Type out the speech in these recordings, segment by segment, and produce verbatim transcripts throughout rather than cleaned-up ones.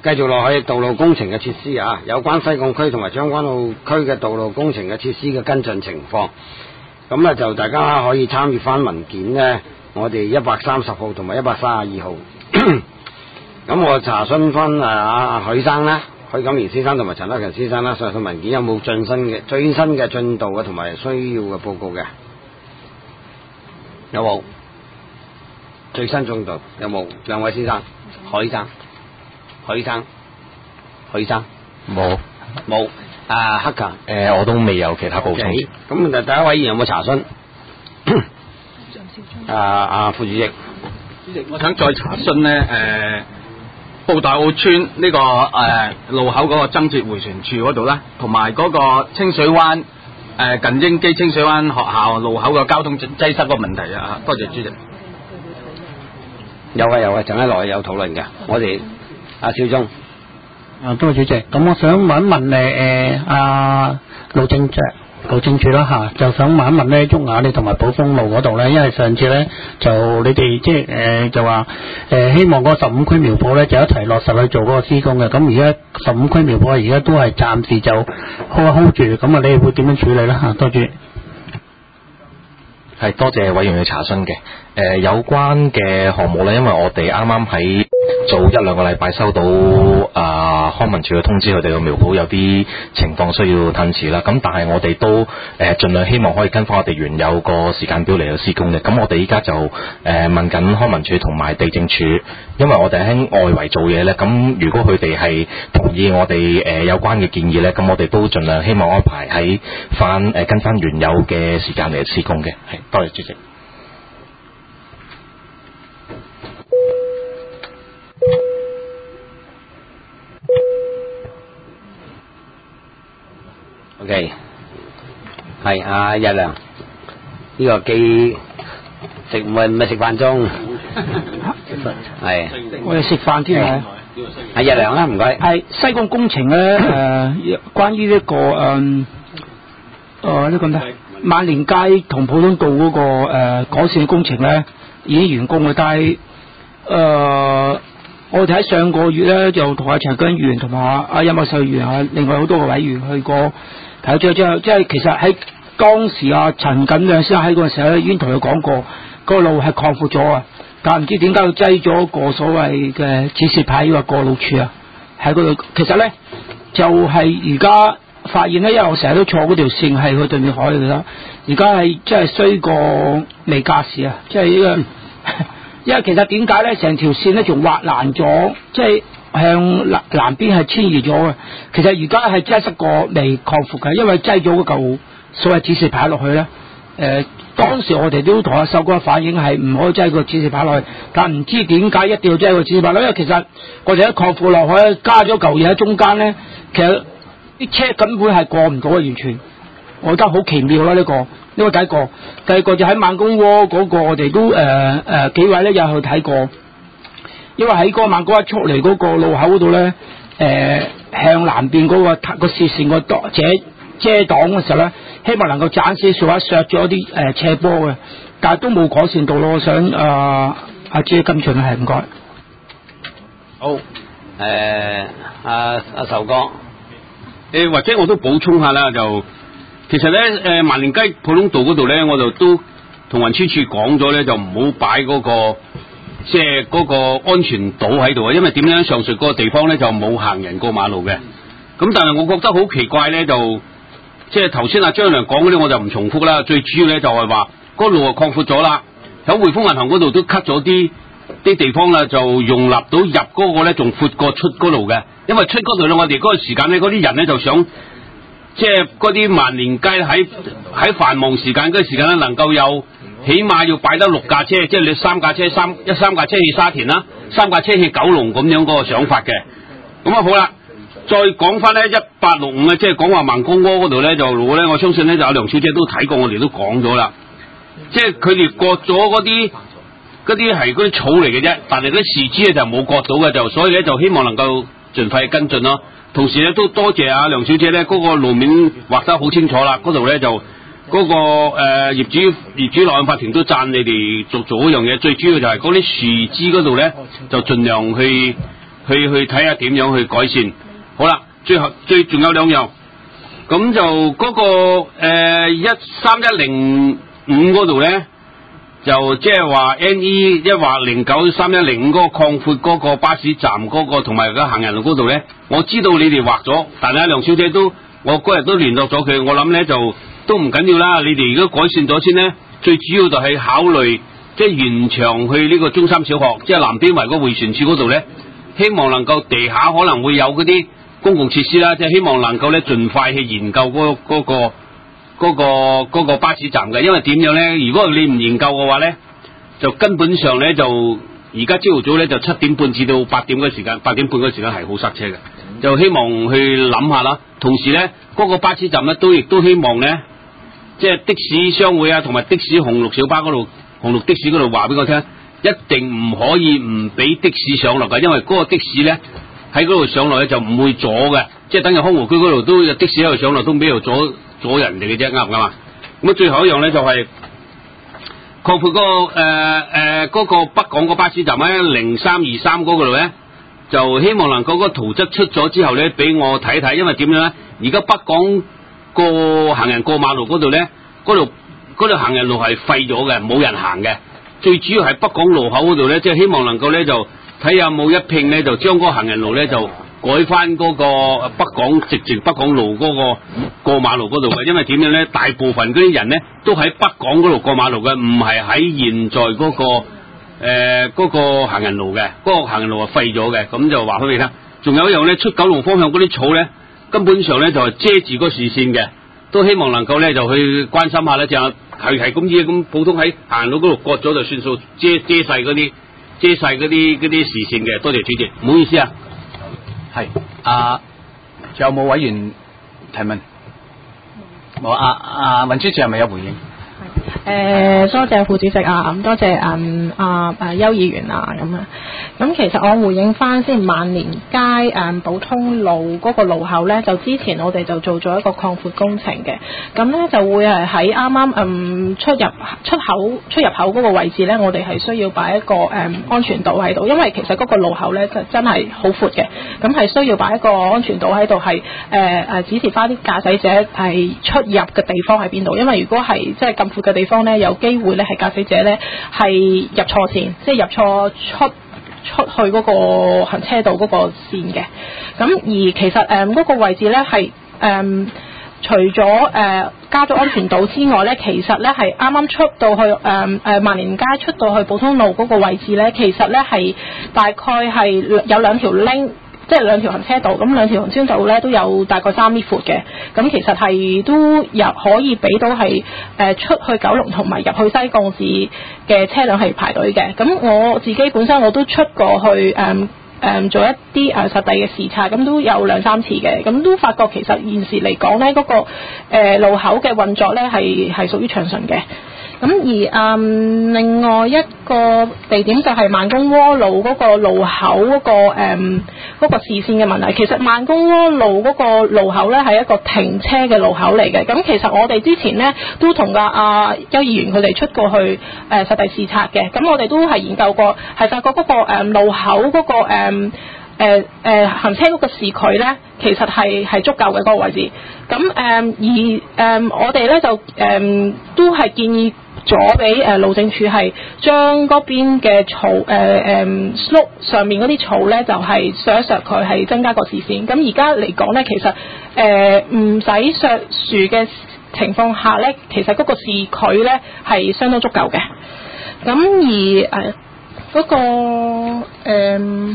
繼續落去道路工程嘅設施啊，有關西貢區同埋將軍澳區嘅道路工程嘅設施嘅跟進情況，咁咧就大家可以參閱翻文件呢，我哋一百三十號同埋一百三十二號。咁我查詢翻啊許生啦、許錦賢先生同埋陳德強先生啦，上述文件有冇最新嘅最新嘅進度嘅同埋需要嘅報告嘅？有冇？最新進度有冇？兩位先生，許生。許生，許生冇冇啊，黑強誒，我都未有其他補充。 咁就第一位議員有冇查詢？啊啊，副主席， 主席，我想再查詢咧，誒、呃，布袋澳村呢、這個誒、呃、路口嗰個增設迴旋處嗰度咧，同埋嗰個清水灣誒、呃、近英基清水灣學校路口嘅交通擠塞個問題啊！多謝主席。 有啊有啊，陣間落去有討論嘅，我哋。阿少忠， 啊，多謝主席。咁我想問一問誒誒阿路政處路政處啦嚇，就想問一問咧，沃雅里同埋寶豐路嗰度咧，因為上次咧就你哋即係誒就話誒希望嗰十五區苗圃咧就一齊落實去做嗰個施工嘅，咁而家十五區苗圃而家都係暫時就 hold 一 hold 住，咁啊你哋會點樣處理咧嚇？多謝。 係多謝委員嘅查詢嘅。誒、呃、有關嘅項目咧，因為我哋啱啱喺早一兩個禮拜收到啊、呃、康文署嘅通知，佢哋嘅苗圃有啲情況需要褪遲啦。咁但係我哋都誒、呃、盡量希望可以跟翻我哋原有個時間表嚟到施工嘅。咁我哋依家就誒、呃、問緊康文署同埋地政署，因為我哋喺外圍做嘢咧。咁如果佢哋係同意我哋誒、呃、有關嘅建議咧，咁我哋都盡量希望安排喺翻誒跟翻原有嘅時間嚟施工嘅。係，多謝主席。 OK， 係阿日良，呢、這個既食唔係唔係食飯中，係我哋食飯添啊！ 係日良啦，唔該。 係西貢工程咧，誒、呃，關於呢、這個誒誒呢個咩萬年街同普通道嗰、那個誒、呃、改善工程咧已經完工嘅，但係誒、呃、我哋喺上個月咧就同阿陳根議員同埋阿任茂秀議員啊，另外好多個委員去過。睇咗之後，即係其實喺當時啊，陳錦亮先生喺嗰陣時候咧，已經同佢講過，個路係擴闊咗啊，但唔知點解佢擠咗個所謂嘅指示牌，話過路處啊，喺嗰度。其實咧就係而家發現咧，因為我成日都錯嗰條線係去對面海嚟啦，而家係即係衰過未駕駛啊，即係呢個，因為其實點解咧，成條線咧仲挖爛咗，即係。向南南邊係遷移咗嘅，其實而家係擠塞過未擴闊嘅，因為擠咗嗰嚿所謂指示牌落去咧。誒、呃，當時我哋都同阿秀哥反映係唔可以擠個指示牌落去，但唔知點解一定要擠個指示牌落去，因為其實我哋一擴闊落去，加咗嚿嘢喺中間咧，其實啲車根本係過唔到嘅，完全。我覺得好奇妙啦，呢、這個呢、這個第一個，第二個就喺孟公窩嗰個，我哋都誒誒、呃呃、幾位咧有去睇過。因為喺嗰個孟公一出嚟嗰個路口嗰度咧，誒、呃、向南邊嗰、那個個視線個遮遮擋嘅時候咧，希望能夠斬死少一削咗啲誒斜坡嘅，但係都冇改善到咯。我想誒阿朱金順係唔該。 好，誒阿阿壽哥， 誒或者我都補充下啦，就其實咧誒萬年街普通道嗰度咧，我就都同運輸處講咗咧，就唔好擺嗰個。即係嗰個安全島喺度啊，因為點樣上述嗰個地方咧就冇行人過馬路嘅。咁但係我覺得好奇怪咧，就即係頭先阿張良講嗰啲我就唔重複啦。最主要咧就係話嗰路啊擴闊咗啦，喺匯豐銀行嗰度都 cut 咗啲啲地方啦，就容納到入嗰個咧仲闊過出嗰路嘅。因為出嗰度咧，我哋嗰個時間咧，嗰啲人咧就想即係嗰啲萬年街喺喺繁忙時間嗰個時間咧能夠有。起碼要擺得六架車，即係你三架車三一三架車去沙田啦，三架車去九龍咁樣嗰個想法嘅。咁啊好啦，再講翻咧一八六五啊，即係講話孟公窩嗰度咧就路咧，我相信咧就阿梁小姐都睇過，我哋都講咗啦。即係佢哋割咗嗰啲嗰啲係嗰啲草嚟嘅啫，但係嗰啲樹枝咧就冇割到嘅，就所以咧就希望能夠盡快跟進咯。同時咧都多謝阿梁小姐咧，嗰、嗰個路面畫得好清楚啦，嗰度咧就。嗰、那個誒、呃、業主業主立案法庭都讚你哋做做嗰樣嘢，最主要就係嗰啲樹枝嗰度咧，就盡量去去去睇下點樣去改善。好啦，最後最仲有兩樣，咁就嗰、個誒一三一零五嗰度咧，就即係話 N E 一或零九三一零五嗰個擴闊嗰個巴士站嗰、個同埋個行人路嗰度咧，我知道你哋劃咗，但係梁小姐都我嗰日都聯絡咗佢，我諗咧就都唔緊要啦，你哋如果改善咗先咧，最主要就係考慮即係延長去呢個中三小學，即係南邊圍個迴旋處嗰度咧，希望能夠地下可能會有嗰啲公共設施啦，即係希望能夠咧盡快去研究嗰、嗰個嗰、個嗰、個巴士站嘅，因為點樣咧？如果你唔研究嘅話咧，就根本上咧就而家朝頭早咧就七點半至到八點嘅時間，八點半嘅時間係好塞車嘅，就希望去諗下啦。同時咧，嗰、個巴士站咧都亦都希望咧，即係的士商會啊，同埋的士紅綠小巴嗰度，紅綠的士嗰度話俾我聽，一定唔可以唔俾的士上落嘅，因為嗰個的士咧喺嗰度上落咧就唔會阻嘅，即係等於康湖區嗰度都有的士喺度上落，都俾度阻阻人哋嘅啫，啱唔啱啊？咁啊，最後一樣咧就係擴闊嗰個誒誒嗰個北港個巴士站咧零三二三嗰個度咧，就希望能夠嗰個圖則出咗之後咧，俾我睇睇，因為點樣咧？而家北港個行人過馬路嗰度咧，嗰度嗰度行人路係廢咗嘅，冇人行嘅。最主要係北港路口嗰度咧，即係希望能夠咧就睇下有冇一拼咧，就將嗰個行人路咧就改翻嗰個北港直直北港路嗰個過馬路嗰度嘅。因為點樣咧？大部分嗰啲人咧都喺北港嗰度過馬路嘅，唔係喺現在嗰個誒嗰個行人路嘅。嗰個行人路係廢咗嘅，咁就話俾你聽。仲有一樣咧，出九龍方向嗰啲草咧，根本上咧就係遮住個視線嘅，都希望能夠咧就去關心下咧，就係係咁嘢咁普通喺行路嗰度割咗就算數，遮遮曬嗰啲遮曬嗰啲嗰啲視線嘅。多謝主席，唔好意思啊。 係啊，仲有冇委員提問？冇啊啊，運輸署係咪有回應？ 誒，多謝副主席啊，咁多謝嗯啊誒邱議員啊咁啊，咁其實我回應翻先，萬年街誒寶通路嗰個路口咧，就之前我哋就做咗一個擴闊工程嘅，咁咧就會係喺啱啱嗯出入出口出入口嗰個位置咧，我哋係需要擺一個誒、嗯、安全島喺度，因為其實嗰個路口咧就真係好闊嘅，咁係需要擺一個安全島喺度，係誒誒指示翻啲駕駛者係出入嘅地方喺邊度，因為如果係即係咁闊嘅地方咧，有機會咧係駕駛者咧係入錯線，即係入錯出出去嗰個行車道嗰個線嘅。咁而其實誒嗰、呃嗰個位置咧係誒除咗誒、呃、加咗安全島之外咧，其實咧係啱啱出到去誒誒萬年街出到去寶通路嗰個位置咧，其實咧係大概係有兩條 link。即係兩條行車道，咁兩條行車道咧都有大概三米闊嘅，咁其實係都入可以俾到係誒、呃、出去九龍同埋入去西貢市嘅車輛係排隊嘅。咁我自己本身我都出過去誒誒、呃呃、做一啲誒、呃、實地嘅視察，咁都有兩三次嘅，咁都發覺其實現時嚟講咧嗰個、呃、路口嘅運作咧係係屬於暢順嘅。咁而嗯另外一個地點就係慢工窩路嗰個路口嗰、嗰個誒嗰、嗯嗰個視線嘅問題。其實慢工窩路嗰個路口咧係一個停車嘅路口嚟嘅。咁其實我哋之前咧都同阿阿邱議員佢哋出過去誒、呃、實地視察嘅。咁我哋都係研究過，係發覺嗰、嗰個、呃、路口嗰、嗰個誒誒、呃呃、行車嗰個視距咧，其實係係足夠嘅嗰個位置。咁誒、呃、而誒、呃、我哋咧就誒、呃、都係建議咗俾誒路政署係將嗰邊嘅草誒誒 slope 上面嗰啲草咧，就係削一削佢，係增加個視線。咁而家嚟講咧，其實誒唔使削樹嘅情況下咧，其實嗰個視距咧係相當足夠嘅。咁而誒嗰、呃嗰個誒。呃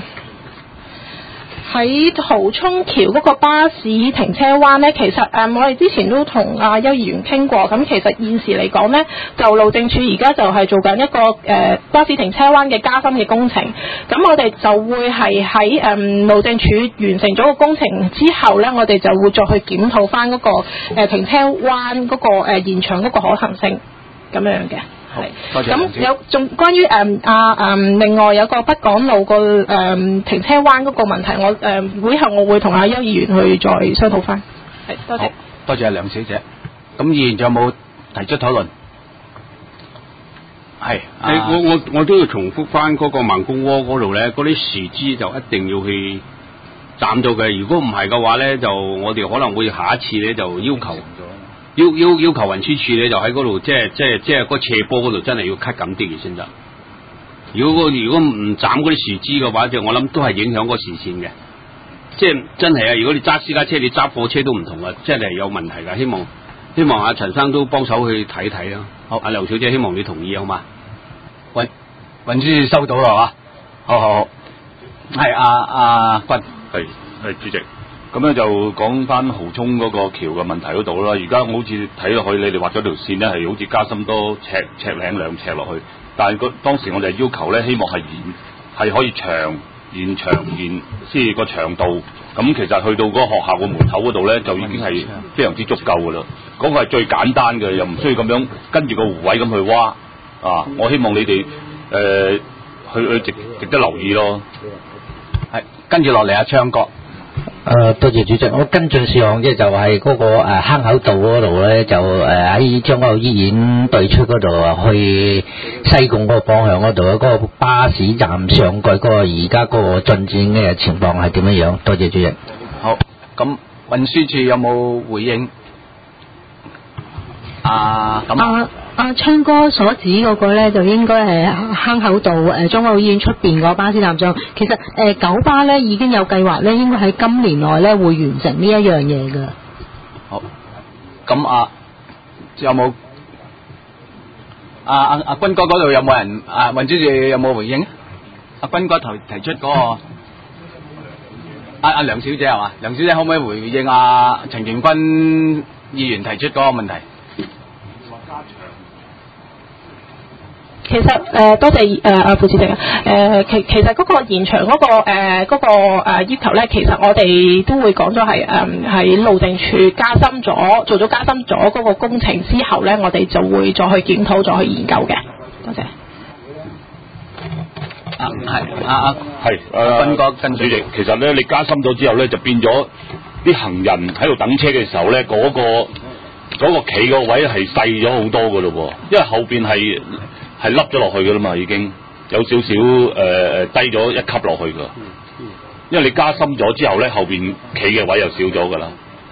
喺蠔涌橋嗰個巴士停車灣呢，其實誒、嗯、我哋之前都同阿邱議員傾過，咁其實現時嚟講呢，就路政署而家就係做緊一個誒、呃、巴士停車灣嘅加深嘅工程，咁我哋就會係喺誒路政署完成咗個工程之後呢，我哋就會再去檢討翻嗰個、呃、停車灣嗰、嗰個誒、呃、延長嗰個可行性咁樣嘅。係，咁有仲關於誒啊誒，另外有個北港路個誒、嗯、停車灣嗰個問題，我誒、嗯、會後我會同阿邱議員去再商討翻。係，多謝。 多謝阿梁小姐。咁議員仲有冇提出討論？ 係， 誒我我我都要重複翻嗰個孟公窩嗰度咧，嗰啲樹枝就一定要去斬咗嘅。如果唔係嘅話咧，就我哋可能會下一次咧就要求要要要求運輸署咧就喺嗰度即係即係即係嗰斜坡嗰度真係要 cut 緊啲嘅先得。如果如果唔斬嗰啲樹枝嘅話，就我諗都係影響個視線嘅。即係真係啊！如果你揸私家車，你揸貨車都唔同啊，真係有問題㗎。希望希望阿陳生都幫手去睇睇啊。好，阿梁小姐，希望你同意好嘛？ 運運輸收到啦嘛？好好好，係阿阿君， 係係主席。咁咧就講翻蠔涌嗰個橋嘅問題嗰度啦。而家我好似睇落去，你哋畫咗條線咧，係好似加深多尺尺零兩尺落去。但係個當時我哋要求咧，希望係延係可以長延長延，即係個長度。咁其實去到嗰個學校個門口嗰度咧，就已經係非常之足夠㗎啦。嗰、嗰個係最簡單嘅，又唔需要咁樣跟住個湖位咁去挖啊！我希望你哋誒、呃、去去值值得留意咯。 係跟住落嚟阿昌哥。 誒、呃，多謝主席。我跟進事項即係就係嗰、那個誒、呃、坑口道嗰度咧，就誒喺將軍澳醫院對出嗰度啊，去西貢嗰個方向嗰度嗰個巴士站上蓋嗰個而家嗰個進展嘅情況係點樣樣？多謝主席。 好，咁運輸署有冇回應？啊，咁啊阿昌哥所指嗰個咧，就應該係坑口道誒將軍澳醫院出邊個巴士站上。其實誒、呃、九巴咧已經有計劃咧，應該喺今年內咧會完成呢一樣嘢㗎。 好，咁啊，有冇？阿阿阿君哥嗰度有冇人？啊運輸署有冇回應？阿君哥提提出嗰、那個，阿阿梁小姐係嘛？梁小姐可唔可以回應阿陳建軍議員提出嗰個問題？ 其實誒、呃、多謝誒阿副主席啊，誒其其實嗰個延長嗰、那個誒嗰、呃那個呃、要求咧，其實我哋都會講咗係誒喺路政署加深咗做咗加深咗嗰個工程之後咧，我哋就會再去檢討再去研究嘅。多謝。 啊係啊啊係誒，斌哥跟主席，其實咧你加深咗之後咧，就變咗啲行人喺度等車嘅時候咧，嗰、那個嗰、那個企個位係細咗好多噶咯喎，因為後邊係。係凹咗落去噶啦嘛，已經有少少誒誒低咗一級落去噶，因為你加深咗之後咧，後邊企嘅位又少咗噶啦。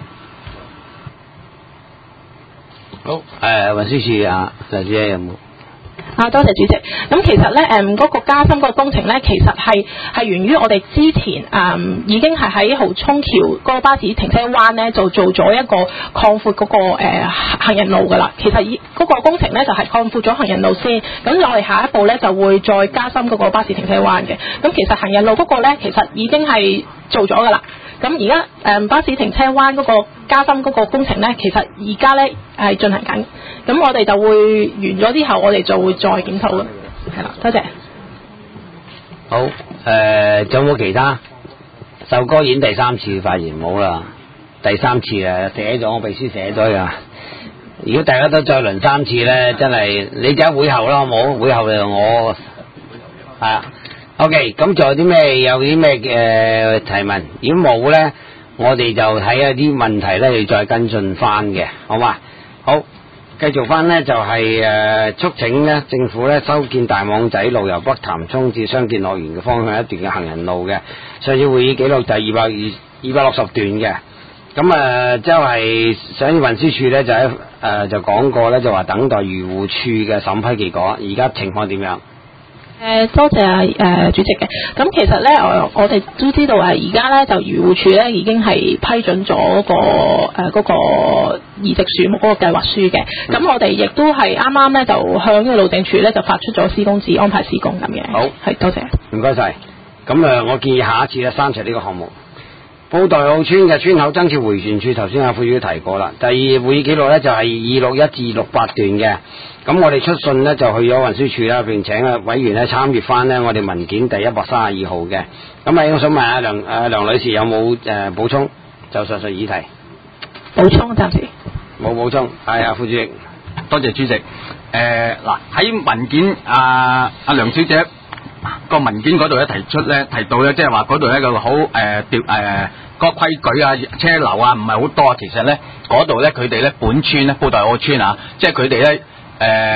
好，誒運輸署啊，梁小姐有冇？ 啊，多謝主席。咁其實咧，誒、嗯、嗰、那個加深嗰個工程咧，其實係係源於我哋之前誒、嗯、已經係喺蠔涌橋嗰個巴士停車灣咧，就做咗一個擴闊嗰、那個、呃、行人路噶啦。其實依嗰個工程咧就係、是、擴闊咗行人路先，咁我哋下一步咧就會再加深嗰個巴士停車灣嘅。咁其實行人路嗰個咧，其實已經係做咗噶啦。咁而家誒巴士停車灣嗰個加深嗰個工程咧，其實而家咧係進行緊。咁我哋就會完咗之後，我哋就會再檢討啦。係啦，多謝。 好，誒、呃，仲有冇其他？秀哥演第三次發言冇啦，第三次啊，寫咗我秘書寫咗噶。如果大家都再輪三次咧，真係你就喺會後啦，好冇？會後就我係啊。OK，咁仲有啲咩？有啲咩嘅提問？如果冇咧，我哋就睇下啲問題咧，要再跟進翻嘅，好嘛？好。繼續翻呢，就係、是、誒、呃、促請呢政府呢修建大網仔路由北潭涌至傷健樂園嘅方向一段嘅行人路嘅。上次會議記錄就係二百二二百六十段嘅。咁誒即係上次運輸署呢，就喺誒、呃、就講過呢，就話等待漁護處嘅審批結果。而家情況點樣？ 誒、呃、多謝啊誒、呃、主席嘅，咁其實咧我我哋都知道誒而家咧就漁護署咧已經係批准咗、那個誒嗰、呃那個移植樹木嗰個計劃書嘅，咁、嗯、我哋亦都係啱啱咧就向呢個路政署咧就發出咗施工紙安排施工咁嘅。 好， 係多謝。唔該晒。 咁誒我建議下一次咧刪除呢個項目。布袋澳村嘅村口增設迴旋處，頭先阿副主席提過啦。第二會議記錄咧就係二六一至六八段嘅。咁我哋出信呢，就去咗運輸署啦，並請啊委員咧參閱翻呢我哋文件第一百三十二號嘅。咁啊，我想問下梁誒梁女士有冇誒補充？就上述議題。 補充暫時。 冇補充。係啊，副主席。 多謝主席。誒嗱喺文件啊阿梁小姐個文件嗰度咧提出咧提到咧，即係話嗰度咧個好誒調誒個規矩啊車流啊唔係好多，其實咧嗰度咧佢哋咧本村咧布袋澳村啊，即係佢哋咧。誒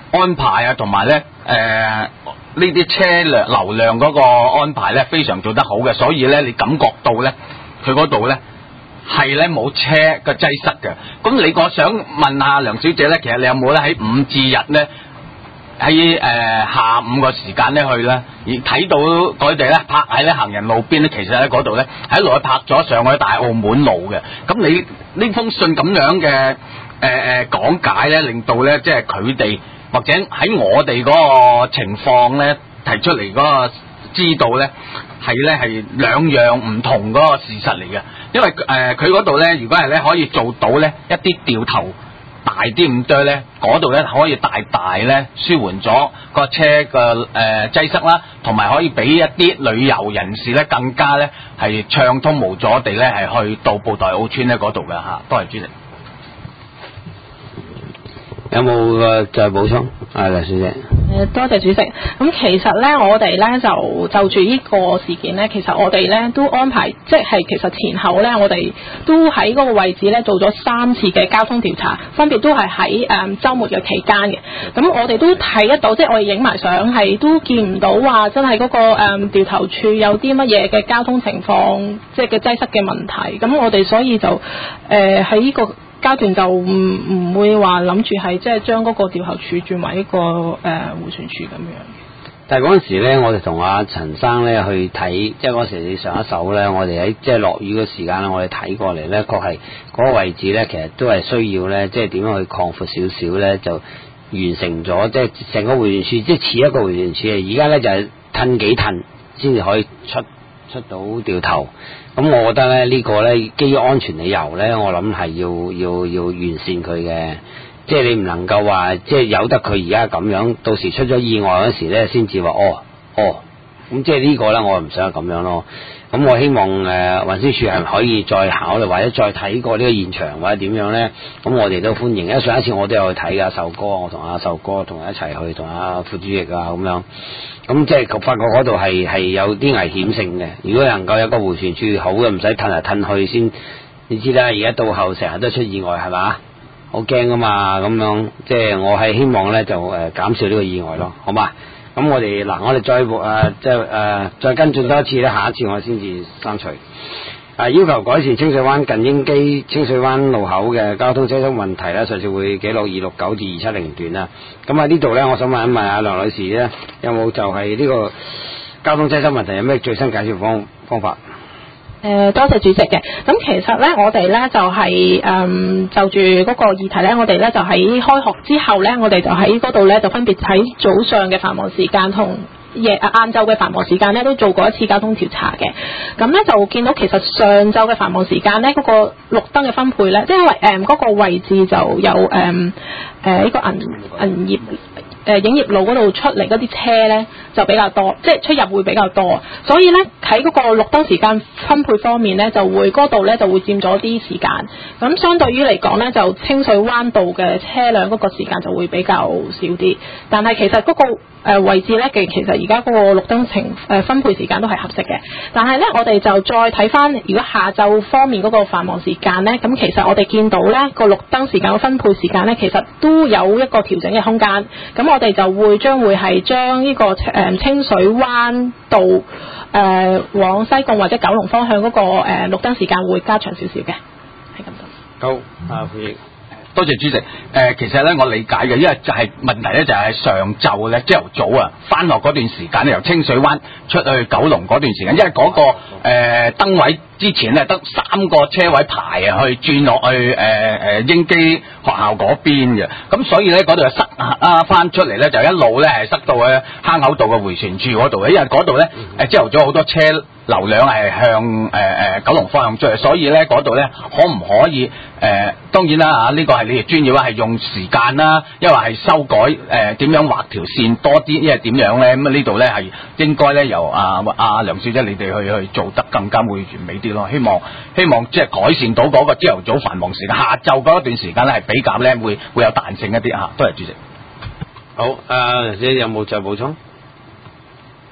安排啊，同埋咧誒呢啲車輛流量嗰個安排咧非常做得好嘅，所以咧你感覺到咧佢嗰度咧係咧冇車嘅擠塞嘅。咁你我想問下梁小姐咧，其實你有冇咧喺五至日咧喺誒下午個時間咧去咧，而睇到佢哋咧泊喺咧行人路邊咧，其實喺嗰度咧喺度泊咗上去大澳門路嘅。咁你呢封信咁樣嘅誒誒講解咧，令到咧即係佢哋或者喺我哋嗰個情況咧提出嚟嗰個知道咧係咧係兩樣唔同嗰個事實嚟嘅。因為誒佢嗰度咧，如果係咧可以做到咧一啲掉頭大啲咁多咧，嗰度咧可以大大咧舒緩咗個車嘅誒、呃、擠塞啦，同埋可以俾一啲旅遊人士咧更加咧係暢通無阻地咧係去到布袋澳村咧嗰度嘅嚇。多謝主席。 有冇個再補充？啊，梁小姐。 誒，多謝主席。咁其實咧，我哋咧就就住呢個事件咧，其實我哋咧都安排，即係其實前後咧，我哋都喺嗰個位置咧做咗三次嘅交通調查，分別都係喺誒週末嘅期間嘅。咁我哋都睇得到，即係我哋影埋相係都見唔到話真係嗰、嗰個誒、嗯、掉頭處有啲乜嘢嘅交通情況，即係嘅擠塞嘅問題。咁我哋所以就誒喺呢個階段就唔唔會話諗住係即係將嗰個掉頭處轉為一個誒迴旋處咁樣。 但係嗰陣時咧，我哋同阿陳生咧去睇，即係嗰時你上一手咧，我哋喺即係落雨嘅時間咧，我哋睇過嚟咧，確係嗰個位置咧，其實都係需要咧，即係點樣去擴闊少少咧，就完成咗，即係成個迴旋處，即係似一個迴旋處啊！而家咧就係褪幾褪先至可以出出到掉頭。咁我覺得咧呢、呢個咧基於安全理由咧，我諗係要要要完善佢嘅，即係你唔能夠話即係由得佢而家咁樣，到時出咗意外嗰時咧先至話哦哦，咁即係呢個咧我唔想咁樣咯。咁我希望誒、呃、運輸署係可以再考慮或者再睇過呢個現場或者點樣咧，咁我哋都歡迎。因為上一次我都有去睇噶，壽哥，我同阿壽哥同佢一齊去，同阿副主席啊咁樣。咁即係發覺嗰度係係有啲危險性嘅。如果能夠有個迴旋處好嘅，唔使褪嚟褪去先。你知啦，而家到後成日都出意外係嘛，好驚噶嘛。咁樣即係我係希望咧就誒、呃、減少呢個意外咯，好嘛？咁我哋嗱，我哋再誒、呃、即係誒、呃、再跟進多一次咧，下一次我先至刪除。啊！要求改善清水灣近英基清水灣路口嘅交通擠塞問題咧，上次會記錄二六九至二七零段啦。咁喺呢度咧，我想問一問阿梁女士咧，有冇就係呢個交通擠塞問題有咩最新解決方方法？ 誒、呃，多謝主席嘅。咁其實咧，我哋咧就係、是、誒、嗯、就住嗰個議題咧，我哋咧就喺開學之後咧，我哋就喺嗰度咧就分別喺早上嘅繁忙時間同夜啊晏晝嘅繁忙時間咧都做過一次交通調查嘅。咁咧就見到其實上晝嘅繁忙時間咧嗰、那個綠燈嘅分配咧，即係因為誒嗰、呃那個位置就有誒誒呢個銀銀葉。誒影業路嗰度出嚟嗰啲車咧就比較多，即係出入會比較多，所以咧喺嗰個綠燈時間分配方面咧就會嗰度咧就會佔咗啲時間。咁相對於嚟講咧，就清水灣道嘅車輛嗰個時間就會比較少啲。但係其實嗰個誒位置咧，其其實而家嗰個綠燈情誒分配時間都係合適嘅。但係咧，我哋就再睇翻，如果下晝方面嗰個繁忙時間咧，咁其實我哋見到咧個綠燈時間嘅分配時間咧，其實都有一個調整嘅空間。咁我哋就會將會係將呢個誒清水灣道誒、呃、往西貢或者九龍方向嗰、那個誒、呃、綠燈時間會加長少少嘅，係咁多。 好，啊，副議。 多謝主席。誒、呃，其實咧我理解嘅，因為就係問題咧就係上晝咧朝頭早啊，翻學嗰段時間咧由清水灣出去九龍嗰段時間，因為嗰、那個誒、呃、燈位之前咧得三個車位排啊，去轉落去誒誒、呃、英基學校嗰邊嘅，咁所以咧嗰度就塞啊翻出嚟咧就一路咧係塞到去坑口道嘅迴旋處嗰度嘅，因為嗰度咧誒朝頭早好多車流量係向誒誒、呃、九龍方向出去，所以咧嗰度咧可唔可以誒、呃、當然啦啊，呢、這個係你哋專業啦，係用時間啦，因為係修改誒點、呃、樣畫條線多啲，因為點樣咧咁啊呢度咧係應該咧由啊啊梁小姐你哋去去做得更加會完美啲咯，希望希望即係改善到嗰個朝頭早繁忙時間，下晝嗰一段時間咧係比較咧會會有彈性一啲嚇。多謝主席。 好，誒、呃，你有冇再補充？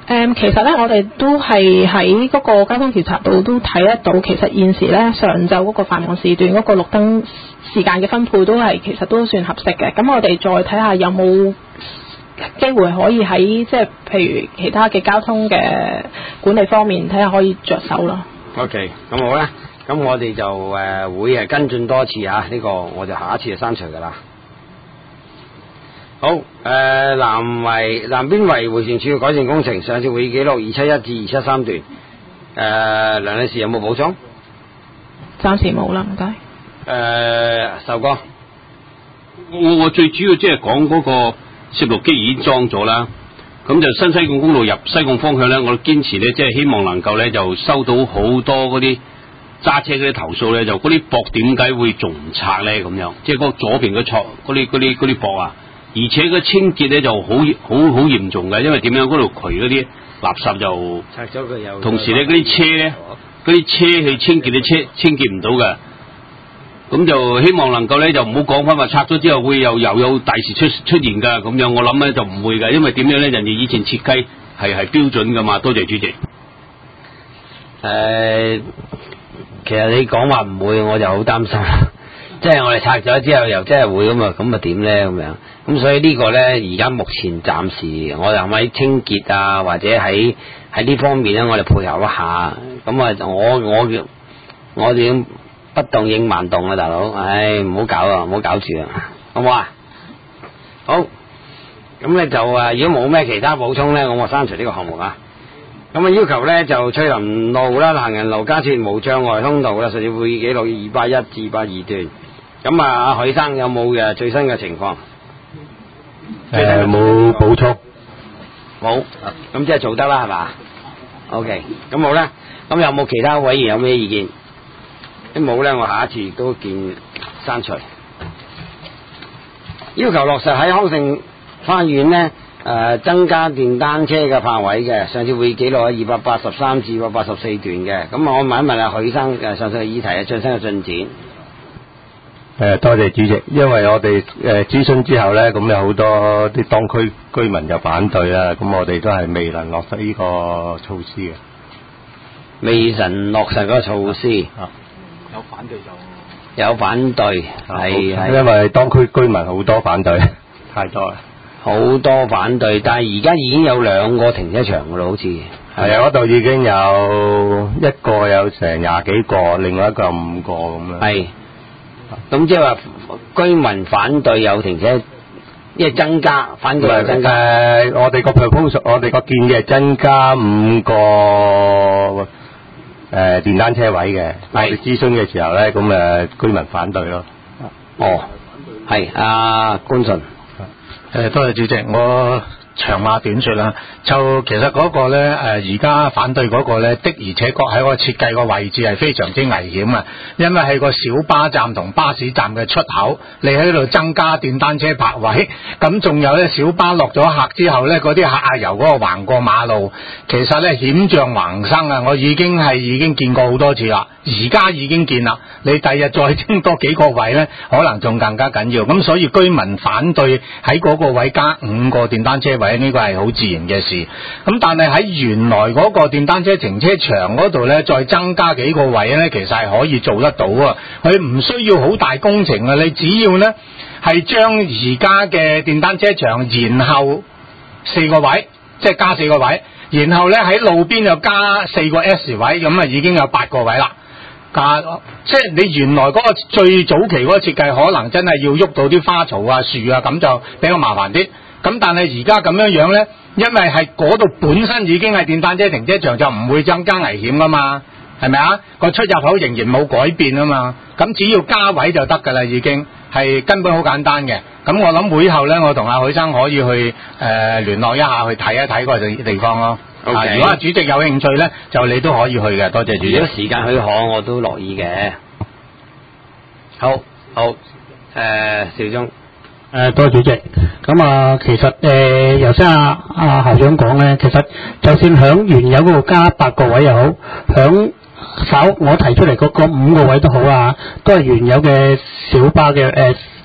誒，其實咧，我哋都係喺嗰個交通調查度都睇得到，其實現時咧上晝嗰個繁忙時段嗰個綠燈時間嘅分配都係其實都算合適嘅。咁我哋再睇下有冇機會可以喺即係譬如其他嘅交通嘅管理方面睇下可以着手咯。 OK， 咁好啦，咁我哋就誒、呃、會係跟進多次啊，呢、這個我就下一次就刪除噶啦。好，誒、呃、南圍南邊圍迴旋處嘅改善工程，上次會議記錄二七一至二七三段，誒、呃、梁女士有冇補充？ 暫時冇啦，唔該。 誒，壽哥， 我我最主要即係講嗰個攝錄機已經裝咗啦，咁就新西貢公路入西貢方向咧，我堅持咧即係希望能夠咧就收到好多嗰啲揸車嗰啲投訴咧，就嗰啲駁點解會仲唔拆咧咁樣，即係嗰左邊嗰錯嗰啲嗰啲嗰啲駁啊。而且個清潔咧就好好好嚴重嘅，因為點樣嗰度渠嗰啲垃圾就拆咗佢又， 同時咧嗰啲車咧嗰啲車去清潔嘅車清潔唔到嘅，咁就希望能夠咧就唔好講翻話拆咗之後會又又有大事出出現㗎，咁樣我諗咧就唔會㗎，因為點樣咧人哋以前設計係係標準㗎嘛。多謝主席。誒、 呃，其實你講話唔會，我就好擔心。即係我哋拆咗之後又真係會咁啊，咁啊點咧咁樣？咁所以個呢個咧而家目前暫時我哋係咪喺清潔啊，或者喺喺呢方面咧，我哋配合一下。咁啊，我我我哋不動應萬動啊，大佬，唉，唔好搞啊，唔好搞住啊，好唔好啊？好，咁咧就啊，如果冇咩其他補充咧，咁我刪除呢個項目啊。咁啊，要求咧就翠林路啦、行人路加設無障礙通道啦，上次會議記錄二百一至二百二段。咁啊，阿許生有冇嘅最新嘅情況？ 誒，冇補充。 冇，咁即係做得啦，係嘛 ？OK，咁好啦。咁有冇其他委員有咩意見？啲冇咧，我下一次都見刪除。要求落實喺康盛花園呢，誒、呃、增加電單車嘅泊位嘅，上次會議記錄喺二百八十三至二百八十四段嘅。咁我問一問阿許生誒上述嘅議題嘅最新嘅進展。 誒，多謝主席，因為我哋誒諮詢之後咧，咁有好多啲當區居民就反對啦，咁我哋都係未能落實呢個措施嘅。 未能落實嗰個措施。 啊， 有反對就有反對，係係因為當區居民好多反對，太多啦。 好多反對，但係而家已經有兩個停車場噶啦，好似係啊，嗰度已經有一個有成廿幾個，另外一個有五個咁啦。 係。咁即係話居民反對有停車，因為增加反對有增加。 誒，我哋個 proposal，我哋個建議係增加五個誒、呃、電單車位嘅。我哋諮詢嘅時候咧，咁誒居民反對咯。 哦，係阿官順。 誒，多謝主席，我長話短說啦，就其實嗰個咧，誒而家反對嗰個咧，的而且確喺個設計個位置係非常之危險啊！因為係個小巴站同巴士站嘅出口，你喺度增加電單車泊位，咁仲有咧小巴落咗客之後咧，嗰啲客啊由嗰個橫過馬路，其實咧險象橫生啊！我已經係已經見過好多次啦，而家已經見啦，你第日再增多幾個位咧，可能仲更加緊要。咁所以居民反對喺嗰個位加五個電單車位。呢個係好自然嘅事，咁但係喺原來嗰個電單車停車場嗰度呢，再增加幾個位呢，其實係可以做得到啊！佢唔需要好大工程啊，你只要呢係將而家嘅電單車場延後四個位，即係加四個位，然後呢喺路邊又加四個 S 位，咁啊已經有八個位啦。加即係你原來嗰個最早期嗰個設計，可能真係要喐到啲花草啊、樹啊，咁就比較麻煩啲。咁但係而家咁樣樣呢，因為係嗰度本身已經係電單車停車場，就唔會增加危險噶嘛，係咪啊？個出入口仍然冇改變啊嘛，咁只要加位就得噶啦，已經係根本好簡單嘅。咁我諗會後呢，我同阿許生可以去誒、呃、聯絡一下，去睇一睇個地方咯。Okay. 啊，如果阿主席有興趣呢，就你都可以去嘅。多謝主席。 如果時間許可，我都樂意嘅。好，好，誒、呃，邵忠。 誒，多謝主席。咁啊，其實誒，頭先阿阿校長講咧，其實就算響原有嗰度加八個位又好，響稍我提出嚟嗰個五個位都好啊，都係原有嘅小巴嘅誒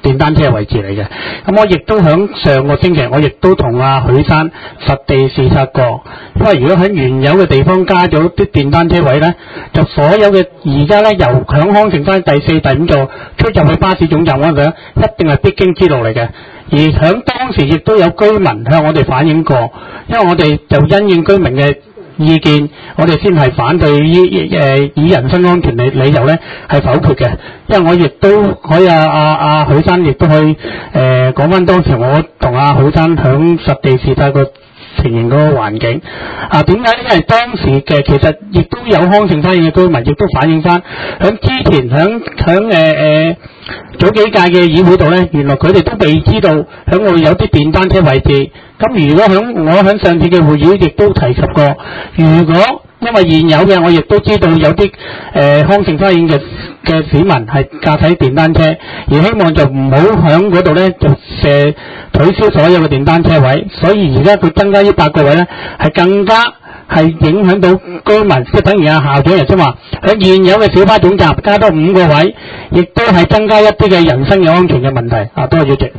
電單車嘅位置嚟嘅。咁我亦都響上個星期，我亦都同阿許生實地視察過，因為如果喺原有嘅地方加咗啲電單車位咧，就所有嘅而家咧由響康城翻第四、第五座出入去巴士總站嗰度，一定係必經之路嚟嘅。而響當時亦都有居民向我哋反映過，因為我哋就因應居民嘅意見，我哋先係反對依誒以人身安全理理由咧係否決嘅。因為我亦都可以阿阿阿許生亦都可以誒講翻當時我同阿許生響實地視察個情形嗰個環境啊。點解？因為當時嘅其實亦都有康城花園嘅居民亦都反映翻，響之前響響誒誒早幾屆嘅議會度咧，原來佢哋都未知道響我哋有啲電單車位置。咁如果響我響上次嘅會議亦都提及過，如果因為現有嘅我亦都知道有啲誒、呃、康城花園嘅嘅市民係駕駛電單車，而希望就唔好響嗰度咧就誒取消所有嘅電單車位，所以而家佢增加呢八個位咧係更加係影響到居民，即係等於阿校長頭先話喺現有嘅小巴總站加多五個位，亦都係增加一啲嘅人身嘅安全嘅問題。啊，多謝主席。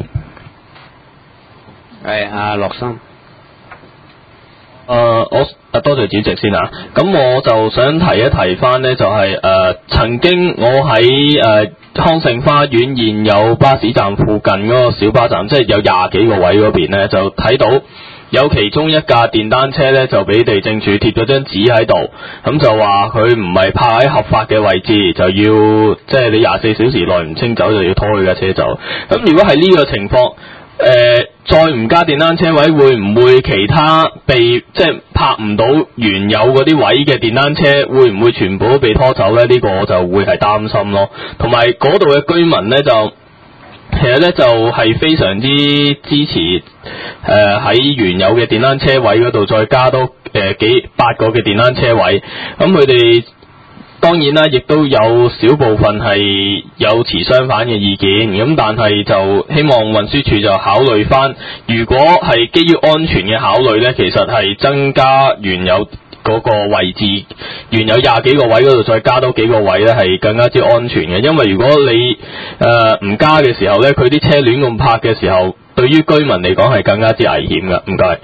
係阿樂生。 誒、呃，我誒多謝主席先啊。咁我就想提一提翻呢，就係、是、誒、呃、曾經我喺誒、呃、康盛花園現有巴士站附近嗰個小巴站，即係有廿幾個位嗰邊呢，就睇到有其中一架電單車呢，就俾地政處貼咗張紙喺度，咁就話佢唔係泊喺合法嘅位置，就要即係、就是、你廿四小時內唔清走，就要拖佢架車走。咁如果係呢個情況，誒、呃，再唔加電單車位，會唔會其他被即係泊唔到原有嗰啲位嘅電單車，會唔會全部都被拖走呢？呢、這個我就會係擔心咯。同埋嗰度嘅居民呢，就其實呢，就係、是、非常之支持誒喺、呃、原有嘅電單車位嗰度再加多誒、呃、幾八個嘅電單車位。咁佢哋當然啦，亦都有少部分係有持相反嘅意見，咁但係就希望運輸署就考慮翻，如果係基於安全嘅考慮呢，其實係增加原有嗰個位置，原有廿幾個位嗰度再加多幾個位呢，係更加之安全嘅。因為如果你誒唔、呃、加嘅時候呢，佢啲車亂咁泊嘅時候，對於居民嚟講係更加之危險㗎。唔該。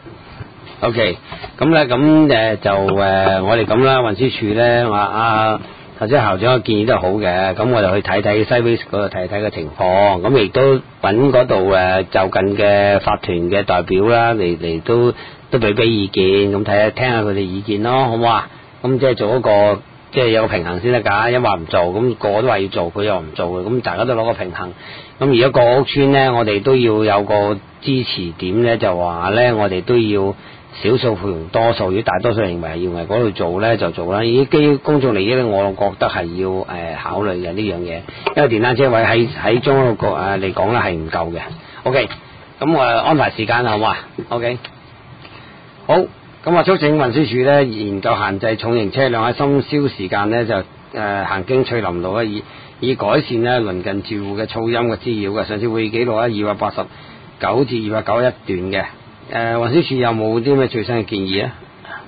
OK，咁咧咁誒就誒、呃、我哋咁啦，運輸署咧話啊頭先校長嘅建議都係好嘅，咁我就去睇睇西 West 嗰度睇睇個情況，咁亦都揾嗰度誒就近嘅法團嘅代表啦嚟嚟都都俾俾意見，咁睇下聽下佢哋意見咯，好唔好啊？咁即係做一個即係有個平衡先得㗎，一話唔做，咁個個都話要做，佢又唔做嘅，咁大家都攞個平衡。咁而家個屋村咧，我哋都要有個支持點咧，就話咧我哋都要。少數服從多數，如果大多數認為認為嗰度做咧就做啦。以基於公眾利益咧，我覺得係要誒、呃、考慮嘅呢樣嘢，因為電單車位喺喺中嗰個誒嚟講咧係唔夠嘅。OK，咁我安排時間好嘛 ？OK， 好，咁啊促請運輸署咧研究限制重型車輛喺深宵時間咧就誒、呃、行經翠林路咧，以以改善咧鄰近住戶嘅噪音嘅滋擾嘅。上次會議記錄咧二百八十九至二百九十一段嘅。誒，運輸署有冇啲咩最新嘅建議啊？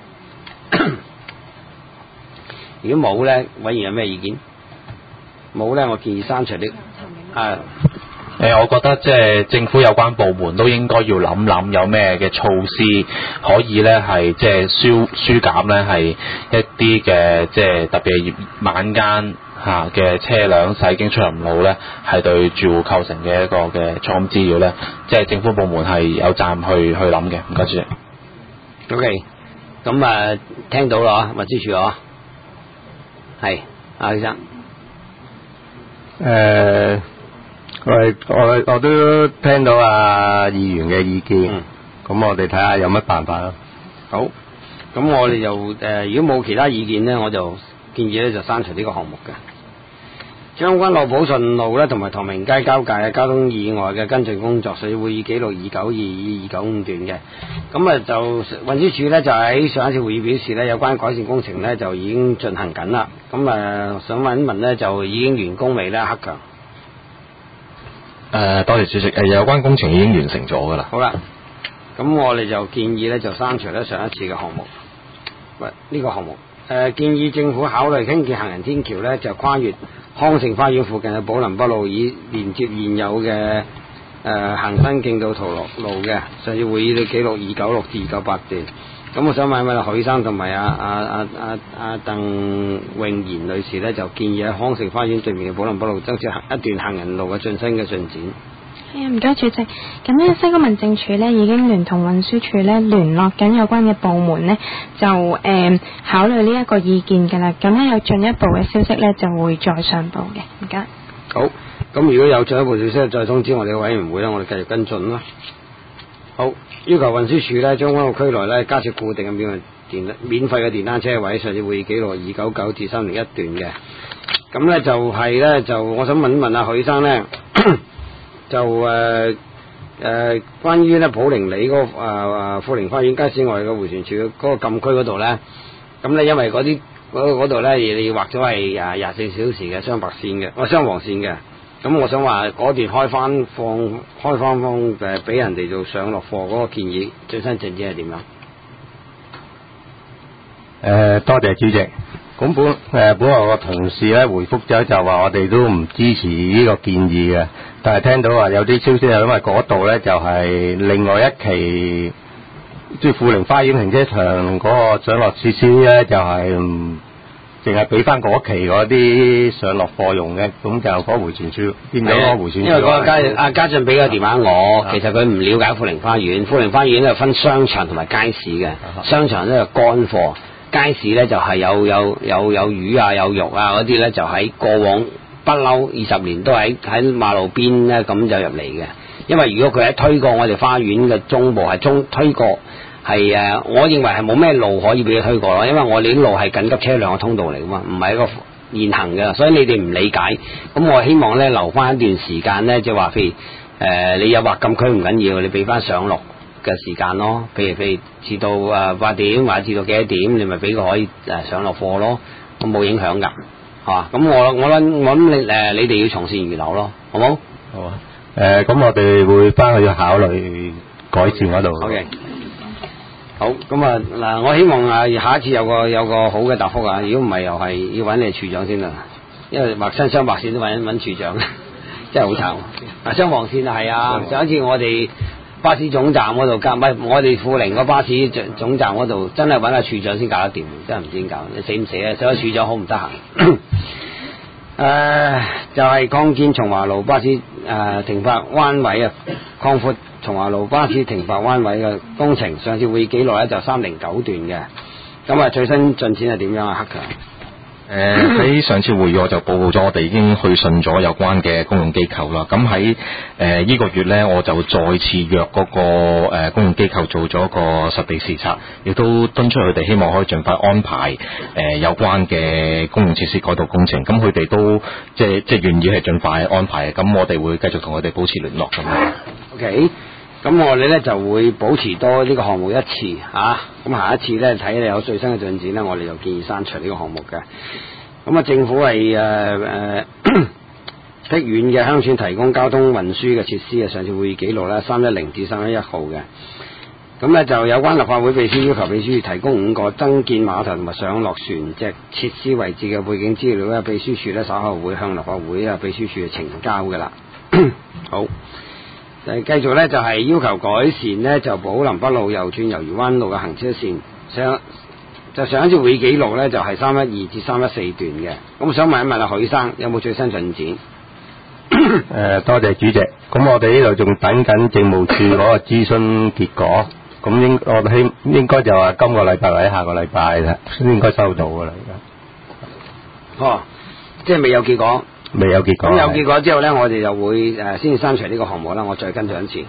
如果冇咧，委員有咩意見？冇咧，我建議刪除啲。係。 誒，我覺得即係政府有關部門都應該要諗諗有咩嘅措施可以咧係即係舒舒減咧係一啲嘅即係特別係晚間嚇嘅車輛駛經出林路咧，係對住戶構成嘅一個嘅噪音滋擾咧，即係政府部門係有責任去去諗嘅。唔該主席。 OK，咁啊聽到啦，運輸署啊，係阿醫生。 誒、呃，我我我都聽到啊議員嘅意見，咁、嗯、我哋睇下有乜辦法咯。 好，咁我哋就誒、呃，如果冇其他意見咧，我就建議咧就刪除呢個項目嘅。將軍澳寶順路咧同埋唐明街交界嘅交通意外嘅跟進工作，所以會議記錄二九二二二九五段嘅。咁啊就運輸署咧就喺上一次會議表示咧，有關改善工程咧就已經進行緊啦。咁啊想問一問咧，就已經完工未咧？克強。誒、 呃，多謝主席。誒，有關工程已經完成咗噶啦。 好啦，咁我哋就建議咧就刪除咧上一次嘅項目。喂，呢、這個項目誒、呃、建議政府考慮興建行人天橋咧，就跨越康盛花園附近嘅寶林北路，以連接現有嘅誒恒生徑到陶樂路嘅。上次會議嘅記錄二九六至二九八段。咁我想問一問許生同埋阿阿阿阿阿鄧穎賢女士呢，就建議喺康盛花園對面嘅寶林北路增設一段行人路嘅最新嘅進展。 係啊，唔該主席。咁呢，西區民政處呢已經聯同運輸處呢聯絡緊有關嘅部門呢，就誒、呃、考慮呢一個意見㗎啦。咁呢，有進一步嘅消息呢，就會再上報嘅。唔該。 好，咁如果有進一步消息，再通知我哋嘅委員會啦，我哋繼續跟進啦。好，要求運輸署呢將軍澳區內呢加設固定嘅免費電免費嘅電單車位，上次會議記錄二九九至三零一段嘅。咁呢就係呢，就我想問一問阿許生呢。就誒誒、呃呃，關於咧普寧里嗰、那個誒富寧花園街市外嘅迴旋處嗰個禁區嗰度咧，咁咧因為嗰啲嗰度咧，你劃咗係誒廿四小時嘅雙白線嘅，我雙黃線嘅，咁我想話嗰段開翻放開翻放誒，俾人哋做上落貨嗰個建議，最新進展係點樣？誒、 呃，多謝主席。咁本誒、呃、本來個同事咧回覆咗就話我哋都唔支持呢個建議嘅，但係聽到話有啲消息係因為嗰度咧就係、是、另外一期即係富寧花園停車場嗰個上落設施咧，就係唔淨係俾翻嗰期嗰啲上落貨用嘅，咁就嗰迴旋處變咗嗰個迴旋處。 因為嗰個家阿家俊俾個電話我，其實佢唔了解富寧花園，富寧花園咧分商場同埋街市嘅，商場咧就乾貨。街市咧就係有有有有魚啊有肉啊嗰啲咧就喺過往不嬲二十年都喺喺馬路邊咧咁就入嚟嘅，因為如果佢喺推過我哋花園嘅中部係中推過係誒，我認為係冇咩路可以俾佢推過咯，因為我哋啲路係緊急車輛嘅通道嚟噶嘛，唔係一個現行嘅，所以你哋唔理解，咁我希望咧留翻一段時間咧，即係話譬如誒、呃、你有劃禁區唔緊要，你俾翻上落嘅時間咯，譬如譬如至到誒八點或者至到幾多點，你咪俾佢可以誒上落貨咯，咁冇影響㗎，係嘛？咁我我諗我諗你誒你哋要從善如流咯，好冇？ 好啊。誒，咁我哋會翻去考慮改善嗰度。 OK。好，咁啊嗱，我希望啊下一次有個有個好嘅答覆啊，如果唔係又係要揾你處長先啦，因為劃親雙白線都揾揾處長，真係好慘。嗱，雙黃線啊係啊，上一次我哋巴士總站嗰度夾，唔係我哋富寧個巴士總站嗰度，真係揾阿處長先搞得掂，真係唔知點搞，你死唔死啊？所以處長好唔得閒。誒、呃，就係、是、擴建松華路巴士誒、呃、停泊彎位啊，擴闊松華路巴士停泊彎位嘅工程，上次會議記錄咧就三零九段嘅，咁啊最新進展係點樣啊？黑強？ 誒喺上次會議我就報告咗，我哋已經去信咗有關嘅公用機構啦。咁喺誒呢個月呢，我就再次約嗰、那個誒、呃、公用機構做咗個實地視察，亦都敦促佢哋希望可以盡快安排誒、呃、有關嘅公用設施改道工程。咁佢哋都即係即係願意係盡快安排。咁我哋會繼續同佢哋保持聯絡咁樣。 OK。咁我哋咧就會保持多呢個項目一次啊，咁下一次咧睇你有最新嘅進展咧，我哋就建議刪除呢個項目嘅。咁啊，政府係誒誒僻遠嘅鄉村提供交通運輸嘅設施啊，上次會議記錄咧三一零至三一一號嘅。咁咧就有關立法會秘書要求秘書處提供五個增建碼頭同埋上落船隻設施位置嘅背景資料咧，秘書處咧稍後會向立法會啊秘書處呈交嘅啦。好。誒繼續咧就係、是、要求改善呢就寶林北路右轉魷魚灣路嘅行車線，上就上一次會議記錄呢就係三一二至三一四段嘅，咁想問一問阿許生有冇最新進展？ 誒、呃，多謝主席。咁我哋呢度仲等緊政務處嗰個諮詢結果，咁應我希應該就話今個禮拜或者下個禮拜啦，應該收到噶啦而家。 哦，即係未有結果。 未有結果。 咁有結果之後呢，我哋就會誒先刪除呢個項目啦。我再跟進一次，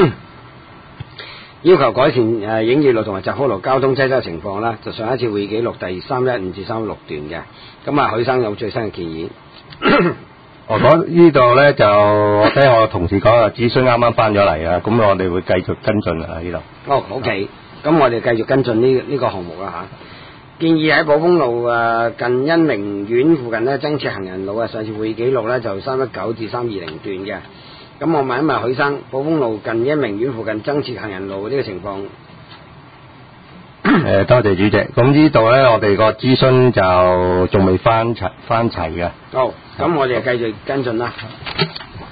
要求改善誒映月路同埋澤福路交通擠塞情況啦。就上一次會議記錄第三一五至三六段嘅。咁啊，許生有最新嘅建議。 我講呢度呢，就我聽我同事講啊，諮詢啱啱翻咗嚟啊，咁我哋會繼續跟進啊呢度。 哦 ，OK，咁我哋繼續跟進呢呢個項目啦嚇。建議喺寶豐路誒近恩明苑附近咧增設行人路啊，上次會議記錄咧就三一九至三二零段嘅。咁我問一問許生，寶豐路近恩明苑附近增設行人路呢個情況？ 誒、 誒多謝主席。咁呢度咧，我哋個諮詢就仲未翻齊翻齊嘅。 好，咁我哋繼續跟進啦。